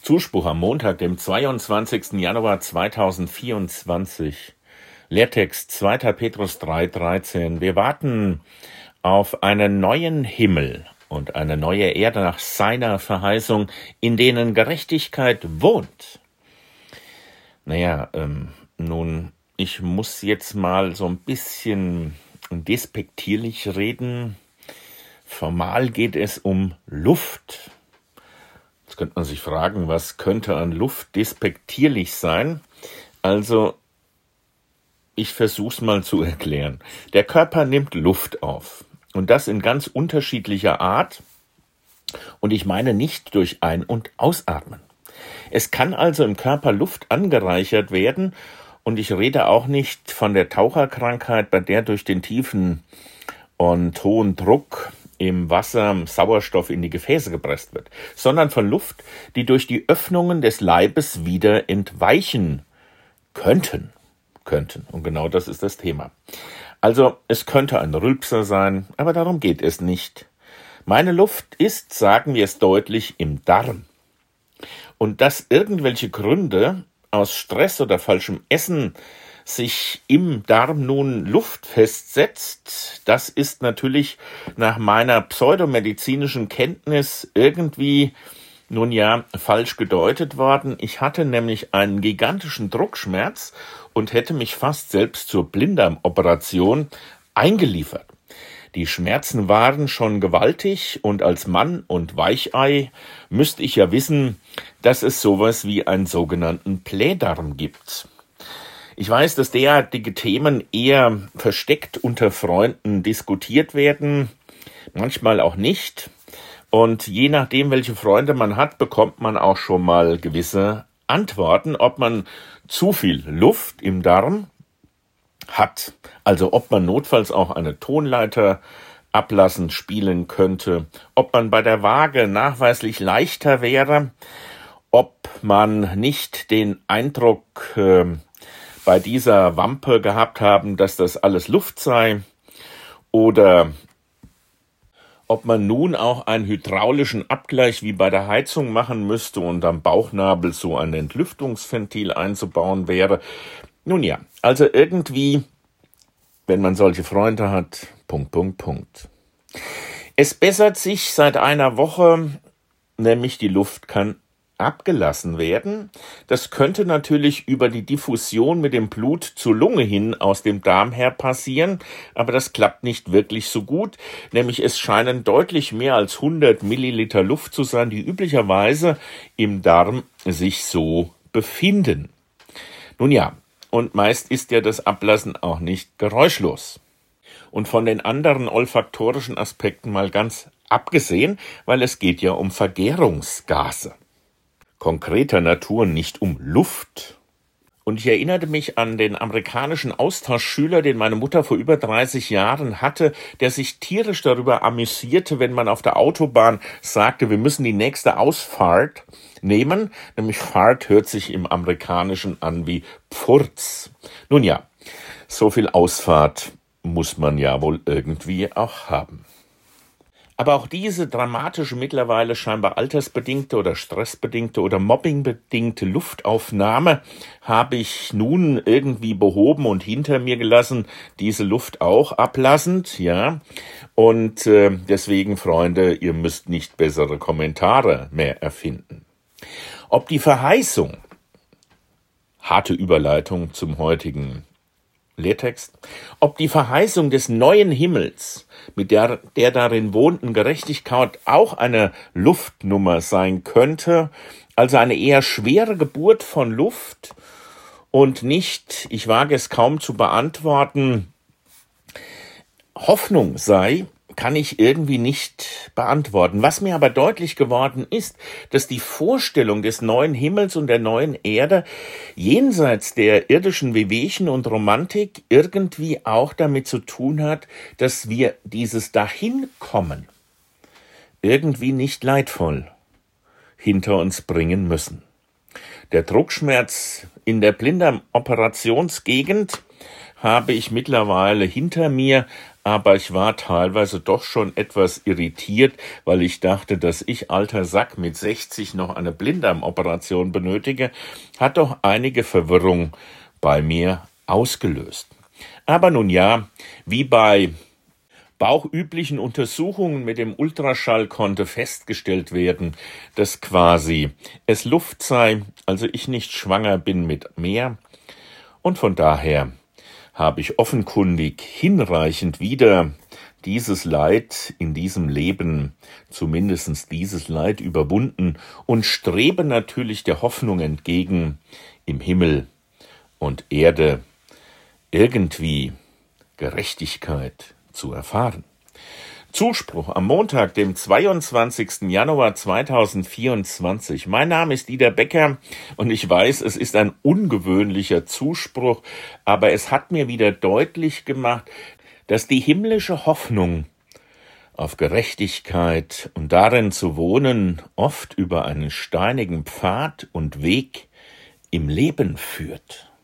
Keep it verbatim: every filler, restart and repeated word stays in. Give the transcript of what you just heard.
Zuspruch am Montag, dem zweiundzwanzigsten Januar zweitausendvierundzwanzig. Lehrtext zweiter Petrus drei dreizehn. Wir warten auf einen neuen Himmel und eine neue Erde nach seiner Verheißung, in denen Gerechtigkeit wohnt. Naja, ähm, nun, ich muss jetzt mal so ein bisschen despektierlich reden. Formal geht es um Luft. Jetzt könnte man sich fragen, was könnte an Luft despektierlich sein? Also, ich versuche es mal zu erklären. Der Körper nimmt Luft auf. Und das in ganz unterschiedlicher Art. Und ich meine nicht durch Ein- und Ausatmen. Es kann also im Körper Luft angereichert werden. Und ich rede auch nicht von der Taucherkrankheit, bei der durch den tiefen und hohen Druck im Wasser Sauerstoff in die Gefäße gepresst wird, sondern von Luft, die durch die Öffnungen des Leibes wieder entweichen könnten. könnten. Und genau das ist das Thema. Also, es könnte ein Rülpser sein, aber darum geht es nicht. Meine Luft ist, sagen wir es deutlich, im Darm. Und dass irgendwelche Gründe aus Stress oder falschem Essen sich im Darm nun Luft festsetzt, das ist natürlich nach meiner pseudomedizinischen Kenntnis irgendwie, nun ja, falsch gedeutet worden. Ich hatte nämlich einen gigantischen Druckschmerz und hätte mich fast selbst zur Blinddarmoperation eingeliefert. Die Schmerzen waren schon gewaltig und als Mann und Weichei müsste ich ja wissen, dass es sowas wie einen sogenannten Blähdarm gibt. Ich weiß, dass derartige Themen eher versteckt unter Freunden diskutiert werden, manchmal auch nicht. Und je nachdem, welche Freunde man hat, bekommt man auch schon mal gewisse Antworten, ob man zu viel Luft im Darm hat, also ob man notfalls auch eine Tonleiter ablassend spielen könnte, ob man bei der Waage nachweislich leichter wäre, ob man nicht den Eindruck äh, bei dieser Wampe gehabt haben, dass das alles Luft sei, oder ob man nun auch einen hydraulischen Abgleich wie bei der Heizung machen müsste und am Bauchnabel so ein Entlüftungsventil einzubauen wäre. Nun ja, also irgendwie, wenn man solche Freunde hat, Punkt, Punkt, Punkt. Es bessert sich seit einer Woche, nämlich die Luft kann abgelassen werden. Das könnte natürlich über die Diffusion mit dem Blut zur Lunge hin aus dem Darm her passieren, aber das klappt nicht wirklich so gut, nämlich es scheinen deutlich mehr als hundert Milliliter Luft zu sein, die üblicherweise im Darm sich so befinden. Nun ja, und meist ist ja das Ablassen auch nicht geräuschlos. Und von den anderen olfaktorischen Aspekten mal ganz abgesehen, weil es geht ja um Vergärungsgase. Konkreter Natur, nicht um Luft. Und ich erinnerte mich an den amerikanischen Austauschschüler, den meine Mutter vor über dreißig Jahren hatte, der sich tierisch darüber amüsierte, wenn man auf der Autobahn sagte, wir müssen die nächste Ausfahrt nehmen. Nämlich Fahrt hört sich im Amerikanischen an wie Pfurz. Nun ja, so viel Ausfahrt muss man ja wohl irgendwie auch haben. Aber auch diese dramatische, mittlerweile scheinbar altersbedingte oder stressbedingte oder mobbingbedingte Luftaufnahme habe ich nun irgendwie behoben und hinter mir gelassen, diese Luft auch ablassend, ja. Und äh, deswegen, Freunde, ihr müsst nicht bessere Kommentare mehr erfinden. Ob die Verheißung, harte Überleitung zum heutigen Lehrtext, ob die Verheißung des neuen Himmels mit der, der darin wohnten Gerechtigkeit auch eine Luftnummer sein könnte, also eine eher schwere Geburt von Luft und nicht, ich wage es kaum zu beantworten, Hoffnung sei, kann ich irgendwie nicht beantworten. Was mir aber deutlich geworden ist, dass die Vorstellung des neuen Himmels und der neuen Erde jenseits der irdischen Wehwehchen und Romantik irgendwie auch damit zu tun hat, dass wir dieses Dahinkommen irgendwie nicht leidvoll hinter uns bringen müssen. Der Druckschmerz in der Blinddarmoperationsgegend habe ich mittlerweile hinter mir, aber ich war teilweise doch schon etwas irritiert, weil ich dachte, dass ich, alter Sack mit sechzig, noch eine Blinddarmoperation benötige, hat doch einige Verwirrung bei mir ausgelöst. Aber nun ja, wie bei bauchüblichen Untersuchungen mit dem Ultraschall konnte festgestellt werden, dass quasi es Luft sei, also ich nicht schwanger bin mit mehr. Und von daher habe ich offenkundig hinreichend wieder dieses Leid in diesem Leben, zumindest dieses Leid überwunden und strebe natürlich der Hoffnung entgegen, im Himmel und Erde irgendwie Gerechtigkeit zu erfahren. Zuspruch am Montag, dem zweiundzwanzigsten Januar zweitausendvierundzwanzig. Mein Name ist Dieter Becker und ich weiß, es ist ein ungewöhnlicher Zuspruch, aber es hat mir wieder deutlich gemacht, dass die himmlische Hoffnung auf Gerechtigkeit und darin zu wohnen oft über einen steinigen Pfad und Weg im Leben führt.